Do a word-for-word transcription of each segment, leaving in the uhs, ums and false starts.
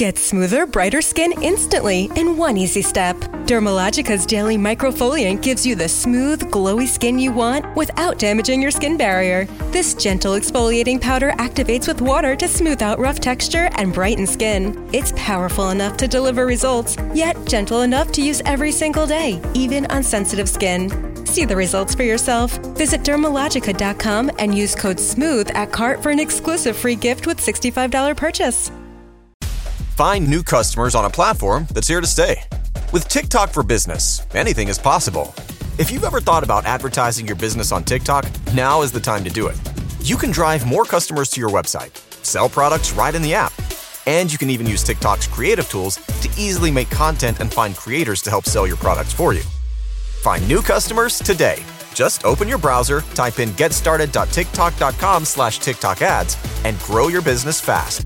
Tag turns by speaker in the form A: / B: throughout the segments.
A: Get smoother, brighter skin instantly in one easy step. Dermalogica's daily microfoliant gives you the smooth, glowy skin you want without damaging your skin barrier. This gentle exfoliating powder activates with water to smooth out rough texture and brighten skin. It's powerful enough to deliver results, yet gentle enough to use every single day, even on sensitive skin. See the results for yourself. Visit dermalogica dot com and use code SMOOTH at cart for an exclusive free gift with sixty-five dollars purchase.
B: Find new customers on a platform that's here to stay. With TikTok for Business, anything is possible. If you've ever thought about advertising your business on TikTok, now is the time to do it. You can drive more customers to your website, sell products right in the app, and you can even use TikTok's creative tools to easily make content and find creators to help sell your products for you. Find new customers today. Just open your browser, type in getstarted.tiktok.com slash TikTok ads, and grow your business fast.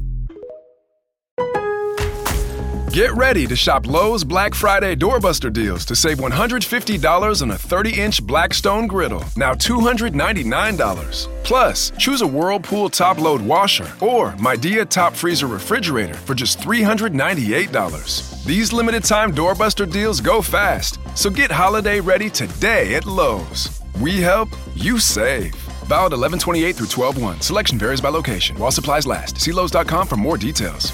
C: Get ready to shop Lowe's Black Friday Doorbuster deals to save one hundred fifty dollars on a thirty-inch Blackstone griddle, now two hundred ninety-nine dollars. Plus, choose a Whirlpool top-load washer or Midea top freezer refrigerator for just three hundred ninety-eight dollars. These limited-time Doorbuster deals go fast, so get holiday ready today at Lowe's. We help, you save. Valid eleven twenty-eight through twelve one. Selection varies by location. While supplies last. See Lowe's dot com for more details.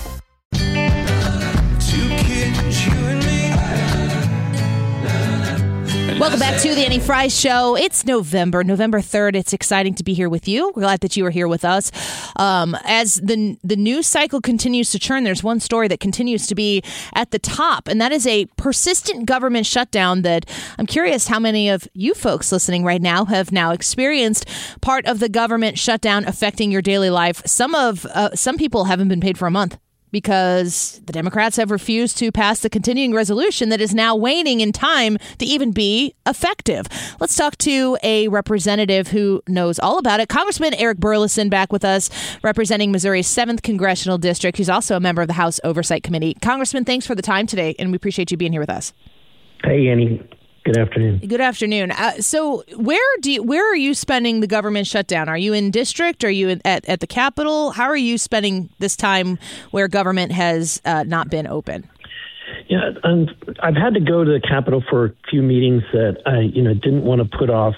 D: Welcome back to the Annie Fry Show. It's November, November third. It's exciting to be here with you. We're glad that you are here with us. Um, as the the news cycle continues to churn, there's one story that continues to be at the top, and that is a persistent government shutdown that I'm curious how many of you folks listening right now have now experienced part of the government shutdown affecting your daily life. Some of uh, some people haven't been paid for a month, because the Democrats have refused to pass the continuing resolution that is now waning in time to even be effective. Let's talk to a representative who knows all about it. Congressman Eric Burlison back with us, representing Missouri's seventh Congressional District. He's also a member of the House Oversight Committee. Congressman, thanks for the time today, and we appreciate you being here with us.
E: Hey, Annie. Good afternoon.
D: Good afternoon. Uh, so where do you, where are you spending the government shutdown? Are you in district? Are you in, at, at the Capitol? How are you spending this time where government has uh, not been open?
E: Yeah, and I've had to go to the Capitol for a few meetings that I, you know, didn't want to put off.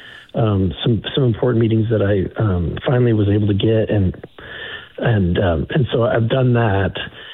E: Um, some some important meetings that I um, finally was able to get, and and um, and so I've done that.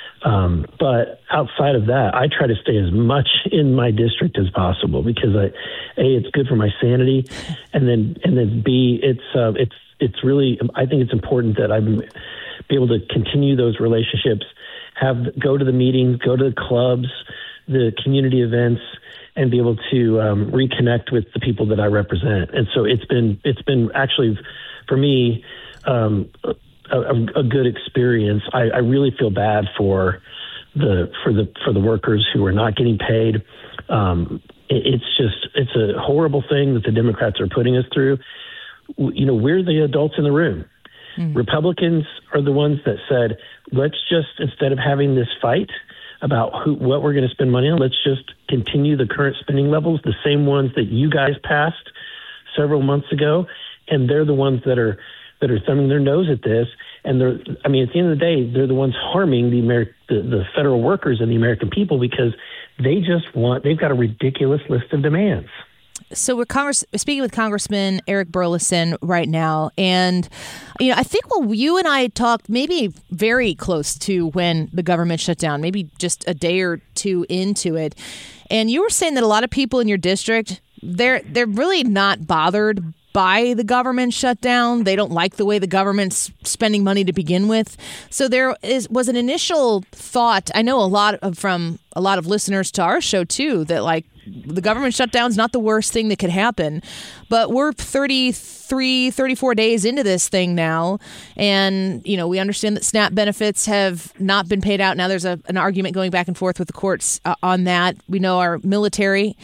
E: Um, but outside of that, I try to stay as much in my district as possible because I, A, it's good for my sanity, and then and then B, it's uh, it's it's really I think it's important that I be able to continue those relationships, have go to the meetings, go to the clubs, the community events, and be able to um, reconnect with the people that I represent. And so it's been it's been actually for me. Um, A, a good experience. I, I really feel bad for the for the for the workers who are not getting paid. Um, it, it's just it's a horrible thing that the Democrats are putting us through. You know, we're the adults in the room. Mm-hmm. Republicans are the ones that said, let's just instead of having this fight about who, what we're going to spend money on, let's just continue the current spending levels, the same ones that you guys passed several months ago, and they're the ones that are. that are thumbing their nose at this. And they're, I mean, at the end of the day, they're the ones harming the, Ameri- the the federal workers and the American people because they just want, they've got a ridiculous list of demands.
D: So we're Congress, speaking with Congressman Eric Burlison right now. And, you know, I think well, you and I talked maybe very close to when the government shut down, maybe just a day or two into it. And you were saying that a lot of people in your district, they're they're really not bothered by the government shutdown. They don't like the way the government's spending money to begin with. So there is was an initial thought. I know a lot of, from a lot of listeners to our show too, that like the government shutdown's not the worst thing that could happen. But we're thirty-three, thirty-four days into this thing now. And, you know, we understand that SNAP benefits have not been paid out. Now there's a, an argument going back and forth with the courts uh, on that. We know our military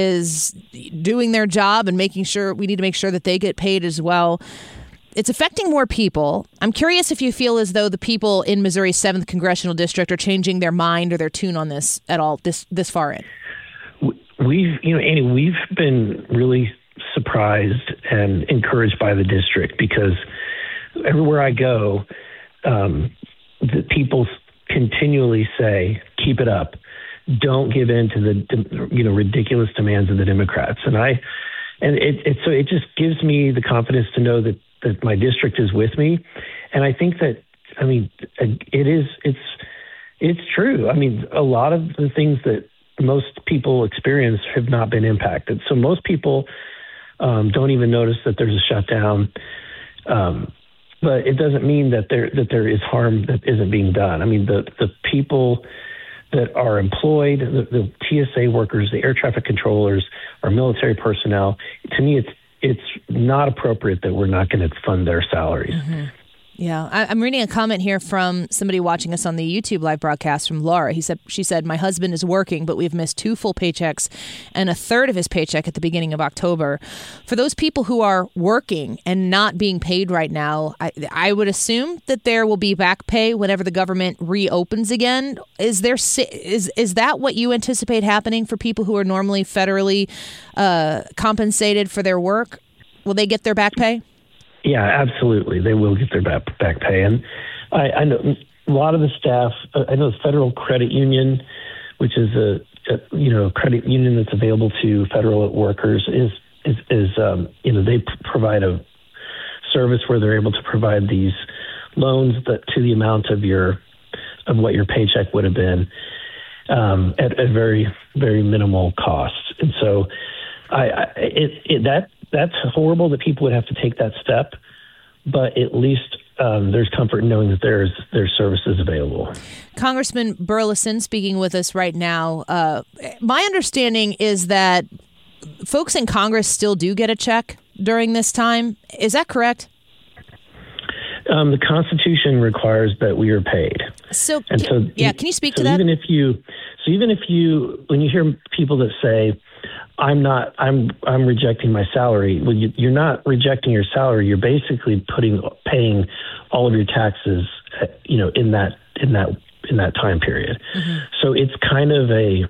D: is doing their job and making sure we need to make sure that they get paid as well. It's affecting more people. I'm curious if you feel as though the people in Missouri's seventh Congressional District are changing their mind or their tune on this at all this this far in.
E: We've, you know, Annie, we've been really surprised and encouraged by the district because everywhere I go, um, the people continually say, keep it up. Don't give in to the, you know, ridiculous demands of the Democrats. And I, and it, it so it just gives me the confidence to know that, that my district is with me. And I think that, I mean, it is, it's, it's true. I mean, a lot of the things that most people experience have not been impacted. So most people um, don't even notice that there's a shutdown. Um, but it doesn't mean that there, that there is harm that isn't being done. I mean, the, the people that are employed, the, the T S A workers, the air traffic controllers, our military personnel, to me, it's it's not appropriate that we're not going to fund their salaries.
D: Mm-hmm. Yeah, I, I'm reading a comment here from somebody watching us on the YouTube live broadcast from Laura. He said, she said, my husband is working, but we've missed two full paychecks and a third of his paycheck at the beginning of October. For those people who are working and not being paid right now, I, I would assume that there will be back pay whenever the government reopens again. Is there is is that what you anticipate happening for people who are normally federally uh, compensated for their work? Will they get their back pay?
E: Yeah, absolutely. They will get their back, back pay. And I, I know a lot of the staff, I know the Federal Credit Union, which is a, a you know, credit union that's available to federal workers, is, is, is um, you know, they p- provide a service where they're able to provide these loans that to the amount of your, of what your paycheck would have been um, at a very, very minimal cost. And so I, I it, it, that, that's horrible that people would have to take that step, but at least um, there's comfort in knowing that there's there's services available.
D: Congressman Burleson speaking with us right now. Uh, my understanding is that folks in Congress still do get a check during this time. Is that correct?
E: Um, the Constitution requires that we are paid.
D: So,
E: and so
D: yeah, can you speak
E: so
D: to that?
E: Even if you, so even if you, when you hear people that say, I'm not, I'm, I'm rejecting my salary. Well, you, you're not rejecting your salary. You're basically putting, paying all of your taxes, you know, in that, in that, in that time period. Mm-hmm. So it's kind of a,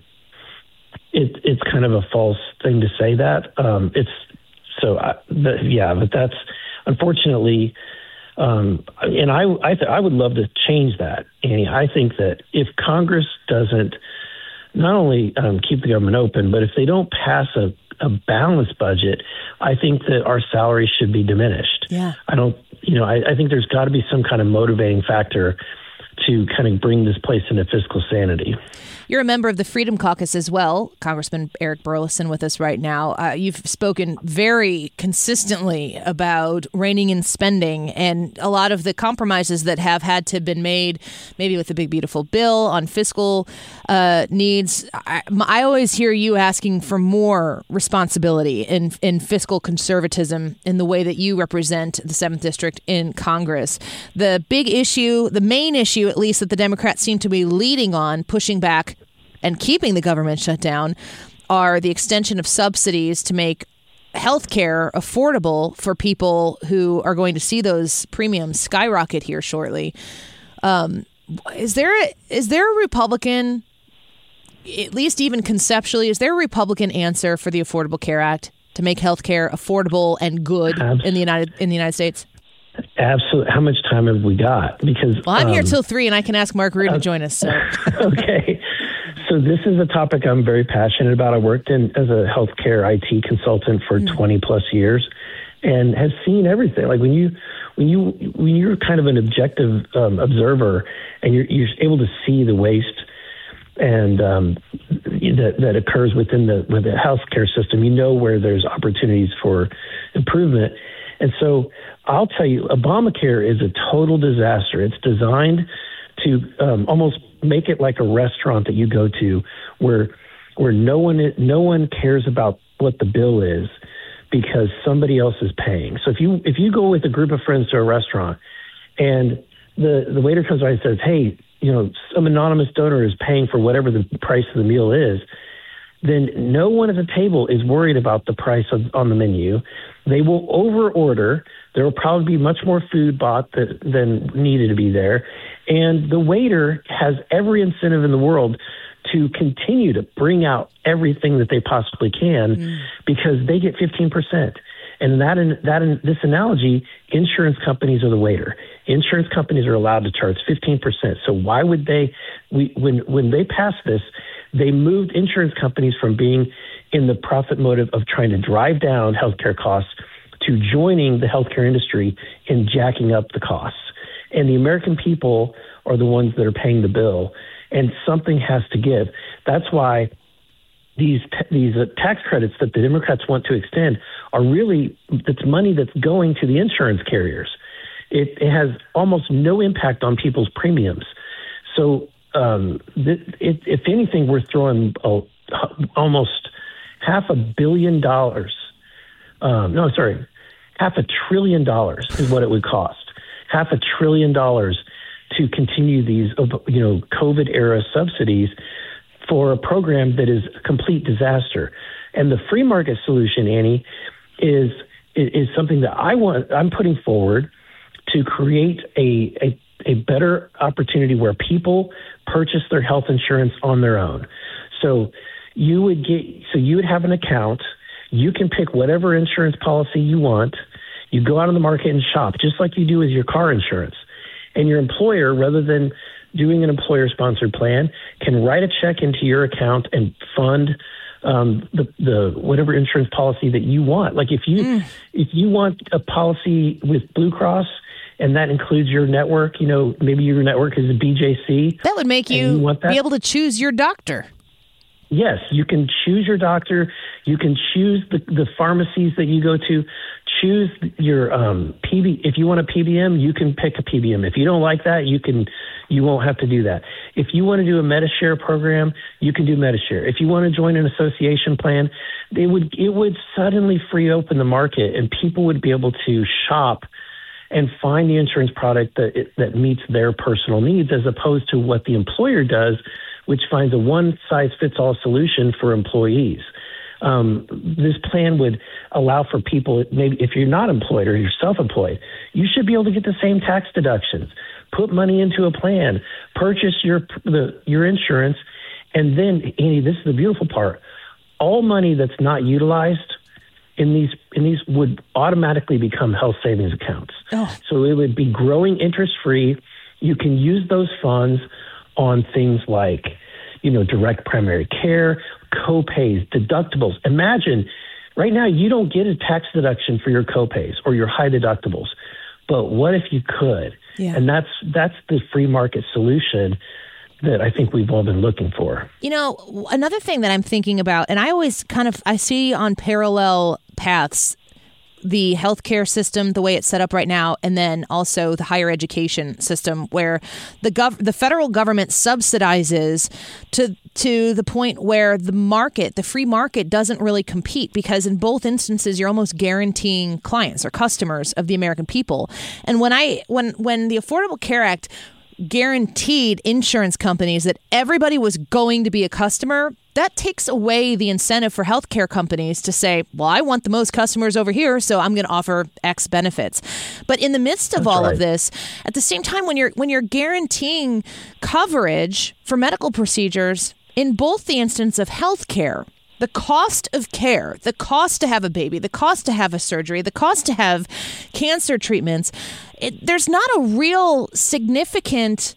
E: it, it's kind of a false thing to say that. Um, it's so, I, but yeah, but that's unfortunately, um, and I, I, th- I would love to change that. Annie, I think that if Congress doesn't not only um, keep the government open, but if they don't pass a, a balanced budget, I think that our salaries should be diminished.
D: Yeah.
E: I don't, you know, I, I think there's got to be some kind of motivating factor to kind of bring this place into fiscal sanity.
D: You're a member of the Freedom Caucus as well, Congressman Eric Burleson with us right now. Uh, you've spoken very consistently about reining in spending and a lot of the compromises that have had to been made, maybe with the big, beautiful bill on fiscal uh, needs. I, I always hear you asking for more responsibility in, in fiscal conservatism in the way that you represent the seventh District in Congress. The big issue, the main issue, at least, that the Democrats seem to be leading on, pushing back and keeping the government shut down, are the extension of subsidies to make health care affordable for people who are going to see those premiums skyrocket here shortly. Um, is there a, is there a Republican, at least even conceptually, is there a Republican answer for the Affordable Care Act to make health care affordable and good Absolutely. in the United in the United States?
E: Absolutely. How much time have we got? Because
D: well, I'm um, here till three, and I can ask Mark Rude uh, to join us. So.
E: Okay. So this is a topic I'm very passionate about. I worked in as a healthcare I T consultant for mm. twenty plus years, and have seen everything. Like when you, when you, when you're kind of an objective um, observer, and you're you're able to see the waste and um, that that occurs within the with the healthcare system, you know where there's opportunities for improvement. And so I'll tell you, Obamacare is a total disaster. It's designed to um, almost make it like a restaurant that you go to where where no one no one cares about what the bill is because somebody else is paying. So if you if you go with a group of friends to a restaurant and the, the waiter comes by and says, hey, you know, some anonymous donor is paying for whatever the price of the meal is, then no one at the table is worried about the price of, on the menu. They will over order. There will probably be much more food bought that, than needed to be there. And the waiter has every incentive in the world to continue to bring out everything that they possibly can mm. because they get fifteen percent. And that in that in this analogy, insurance companies are the waiter. Insurance companies are allowed to charge fifteen percent. So why would they? We when when they passed this, they moved insurance companies from being in the profit motive of trying to drive down healthcare costs to joining the healthcare industry in jacking up the costs. And the American people are the ones that are paying the bill, and something has to give. That's why these these uh, tax credits that the Democrats want to extend are really, it's money that's going to the insurance carriers. It, it has almost no impact on people's premiums. So um, th- it, if anything, we're throwing uh, almost half a billion dollars. Um, no, sorry, half a trillion dollars is what it would cost. Half a trillion dollars to continue these, you know, COVID era subsidies for a program that is a complete disaster. And the free market solution, Annie, is is something that I want. I'm putting forward to create a a, a better opportunity where people purchase their health insurance on their own. So you would get, so you would have an account. You can pick whatever insurance policy you want. You go out on the market and shop, just like you do with your car insurance. And your employer, rather than doing an employer-sponsored plan, can write a check into your account and fund um, the, the whatever insurance policy that you want. Like if you mm. if you want a policy with Blue Cross, and that includes your network, you know, maybe your network is a B J C.
D: That would make you, you be able to choose your doctor.
E: Yes, you can choose your doctor. You can choose the, the pharmacies that you go to. Choose your um, P B. If you want a P B M, you can pick a P B M. If you don't like that, you can. You won't have to do that. If you want to do a Medi-Share program, you can do Medi-Share. If you want to join an association plan, it would it would suddenly free open the market, and people would be able to shop and find the insurance product that that meets their personal needs, as opposed to what the employer does, which finds a one-size-fits-all solution for employees. Um, this plan would allow for people, maybe if you're not employed or you're self-employed, you should be able to get the same tax deductions. Put money into a plan, purchase your the, your insurance, and then, Annie, this is the beautiful part. All money that's not utilized in these in these would automatically become health savings accounts. Oh. So it would be growing interest-free. You can use those funds on things like, you know, direct primary care, co-pays, deductibles. Imagine right now you don't get a tax deduction for your co-pays or your high deductibles, but what if you could? Yeah. And that's that's the free market solution that I think we've all been looking for.
D: You know, another thing that I'm thinking about, and I always kind of, I see on parallel paths the healthcare system, the way it's set up right now, and then also the higher education system, where the gov- the federal government subsidizes to to the point where the market, the free market, doesn't really compete, because in both instances you're almost guaranteeing clients or customers of the American people. And when I when when the Affordable Care Act guaranteed insurance companies that everybody was going to be a customer, that takes away the incentive for healthcare companies to say, well, I want the most customers over here, so I'm going to offer X benefits. But in the midst of That's all right. of this, at the same time, when you're when you're guaranteeing coverage for medical procedures in both the instance of healthcare, the cost of care, the cost to have a baby, the cost to have a surgery, the cost to have cancer treatments, it, there's not a real significant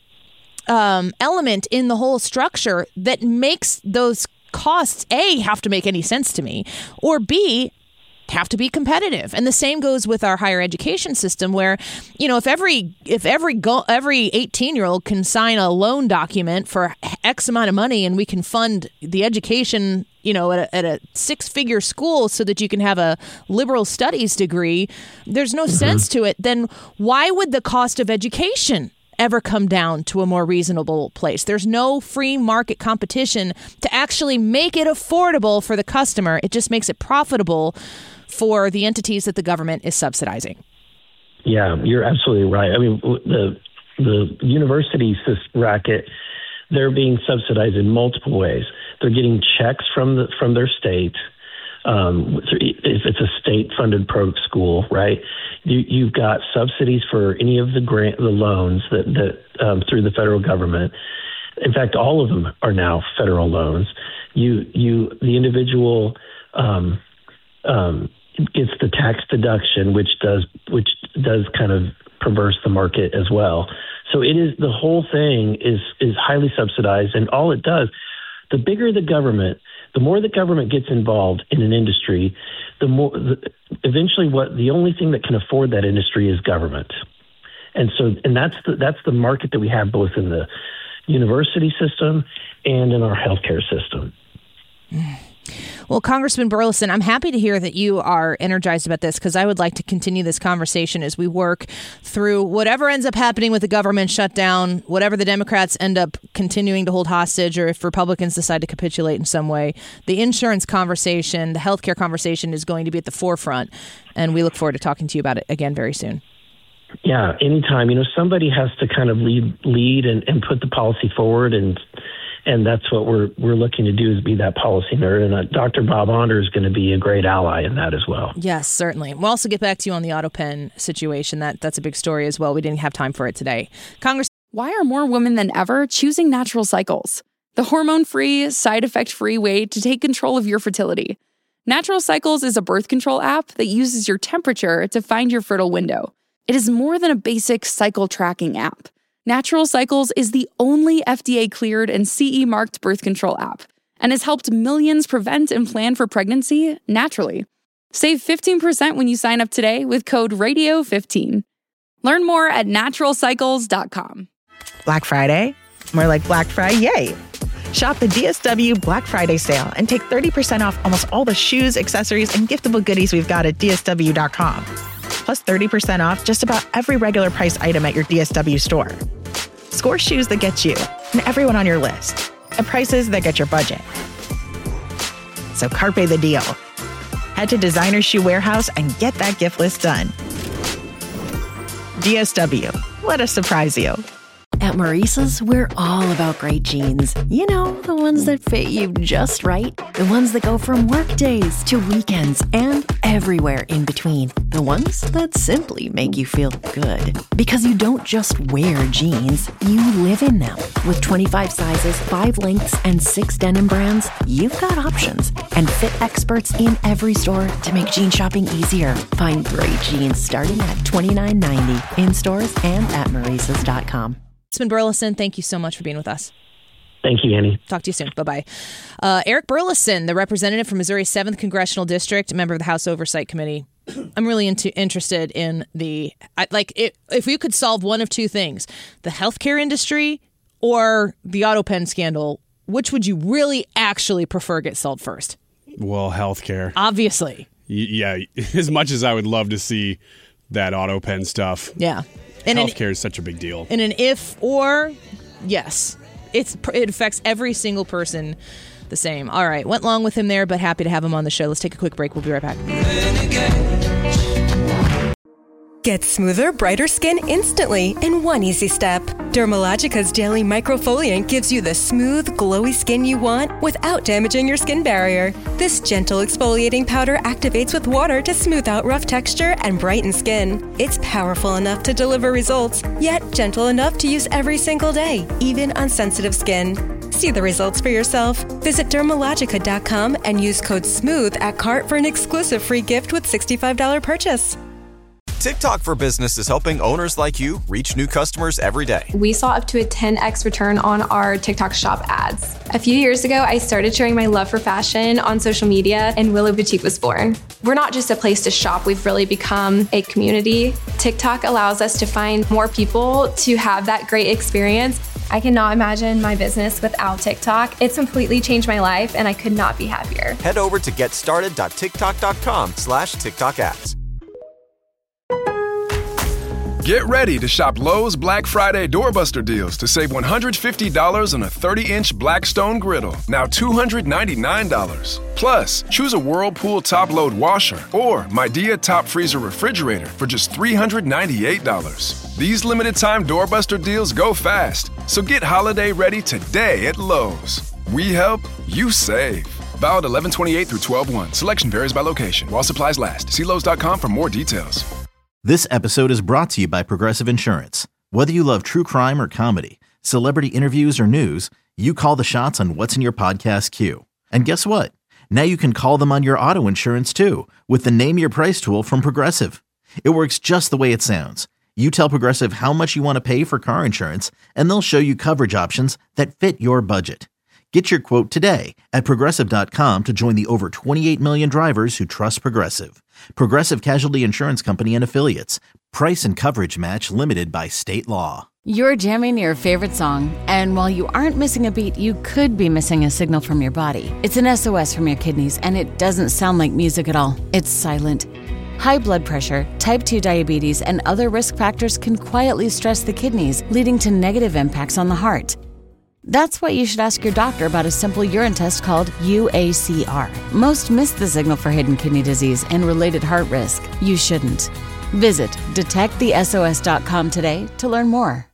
D: um, element in the whole structure that makes those costs, A, have to make any sense to me, or B, have to be competitive. And the same goes with our higher education system, where, you know, if every if every go, every eighteen-year-old can sign a loan document for X amount of money, and we can fund the education, you know, at a, at a six-figure school so that you can have a liberal studies degree, there's no mm-hmm. sense to it. Then why would the cost of education ever come down to a more reasonable place? There's no free market competition to actually make it affordable for the customer. It just makes it profitable for the entities that the government is subsidizing.
E: Yeah, you're absolutely right. I mean, the the university racket, they're being subsidized in multiple ways. They're getting checks from the from their state. Um, if it's a state-funded pro school, right? You, you've got subsidies for any of the grant, the loans that that um, through the federal government. In fact, all of them are now federal loans. You, you, the individual um, um, gets the tax deduction, which does which does kind of perverse the market as well. So it is the whole thing is is highly subsidized, and all it does, the bigger the government, the more the government gets involved in an industry, the more the, eventually what the only thing that can afford that industry is government. And so and that's the that's the market that we have both in the university system and in our healthcare system.
D: Well, Congressman Burleson, I'm happy to hear that you are energized about this, because I would like to continue this conversation as we work through whatever ends up happening with the government shutdown, whatever the Democrats end up continuing to hold hostage, or if Republicans decide to capitulate in some way. The insurance conversation, the healthcare conversation is going to be at the forefront, and we look forward to talking to you about it again very soon.
E: Yeah, anytime. You know, somebody has to kind of lead, lead and, and put the policy forward, and And that's what we're we're looking to do, is be that policy nerd. And uh, Doctor Bob Onder is going to be a great ally in that as well.
D: Yes, certainly. We'll also get back to you on the AutoPen situation. That That's a big story as well. We didn't have time for it today. Congress.
F: Why are more women than ever choosing Natural Cycles? The hormone-free, side-effect-free way to take control of your fertility. Natural Cycles is a birth control app that uses your temperature to find your fertile window. It is more than a basic cycle tracking app. Natural Cycles is the only F D A-cleared and C E-marked birth control app, and has helped millions prevent and plan for pregnancy naturally. Save fifteen percent when you sign up today with code radio fifteen. Learn more at natural cycles dot com.
G: Black Friday? More like Black Friday, yay! Shop the D S W Black Friday sale and take thirty percent off almost all the shoes, accessories, and giftable goodies we've got at D S W dot com. Plus thirty percent off just about every regular price item at your D S W store. Score shoes that get you and everyone on your list at prices that get your budget. So carpe the deal. Head to Designer Shoe Warehouse and get that gift list done. D S W, let us surprise you.
H: At Maurice's, we're all about great jeans. You know, the ones that fit you just right. The ones that go from work days to weekends and everywhere in between. The ones that simply make you feel good. Because you don't just wear jeans, you live in them. With twenty-five sizes, five lengths, and six denim brands, you've got options. And fit experts in every store to make jean shopping easier. Find great jeans starting at twenty-nine ninety in stores and at maurices dot com.
D: Congressman Burleson, thank you so much for being with us.
E: Thank you, Annie.
D: Talk to you soon. Bye-bye. Uh, Eric Burleson, the representative from Missouri's seventh Congressional District, member of the House Oversight Committee. I'm really into, interested in the, I, like, it, if you could solve one of two things, the healthcare industry or the AutoPen scandal, which would you really actually prefer get solved first?
I: Well, healthcare.
D: Obviously.
I: Y- yeah, as much as I would love to see that AutoPen stuff.
D: Yeah. And
I: healthcare is such a big deal.
D: In an if or, yes. It's It affects every single person the same. All right. Went long with him there, but happy to have him on the show. Let's take a quick break. We'll be right back.
A: Get smoother, brighter skin instantly in one easy step. Dermalogica's Daily Microfoliant gives you the smooth, glowy skin you want without damaging your skin barrier. This gentle exfoliating powder activates with water to smooth out rough texture and brighten skin. It's powerful enough to deliver results, yet gentle enough to use every single day, even on sensitive skin. See the results for yourself. Visit dermalogica dot com and use code SMOOTH at cart for an exclusive free gift with sixty-five dollars purchase.
B: TikTok for Business is helping owners like you reach new customers every day.
J: We saw up to a ten x return on our TikTok shop ads. A few years ago, I started sharing my love for fashion on social media, and Willow Boutique was born. We're not just a place to shop, we've really become a community. TikTok allows us to find more people to have that great experience. I cannot imagine my business without TikTok. It's completely changed my life, and I could not be happier.
B: Head over to getstarted dot tiktok dot com slash TikTok ads.
C: Get ready to shop Lowe's Black Friday doorbuster deals to save one hundred fifty dollars on a thirty inch Blackstone griddle, now two hundred ninety-nine dollars. Plus, choose a Whirlpool top-load washer or Midea top freezer refrigerator for just three hundred ninety-eight dollars. These limited-time doorbuster deals go fast, so get holiday ready today at Lowe's. We help, you save. Valid eleven twenty-eight through twelve one. Selection varies by location. While supplies last. See Lowe's dot com for more details.
K: This episode is brought to you by Progressive Insurance. Whether you love true crime or comedy, celebrity interviews or news, you call the shots on what's in your podcast queue. And guess what? Now you can call them on your auto insurance too with the Name Your Price tool from Progressive. It works just the way it sounds. You tell Progressive how much you want to pay for car insurance, and they'll show you coverage options that fit your budget. Get your quote today at Progressive dot com to join the over twenty-eight million drivers who trust Progressive. Progressive Casualty Insurance Company and Affiliates. Price and coverage match limited by state law.
L: You're jamming your favorite song, and while you aren't missing a beat, you could be missing a signal from your body. It's an S O S from your kidneys, and it doesn't sound like music at all. It's silent. High blood pressure, type two diabetes, and other risk factors can quietly stress the kidneys, leading to negative impacts on the heart. That's why you should ask your doctor about a simple urine test called U A C R. Most miss the signal for hidden kidney disease and related heart risk. You shouldn't. Visit detect the S O S dot com today to learn more.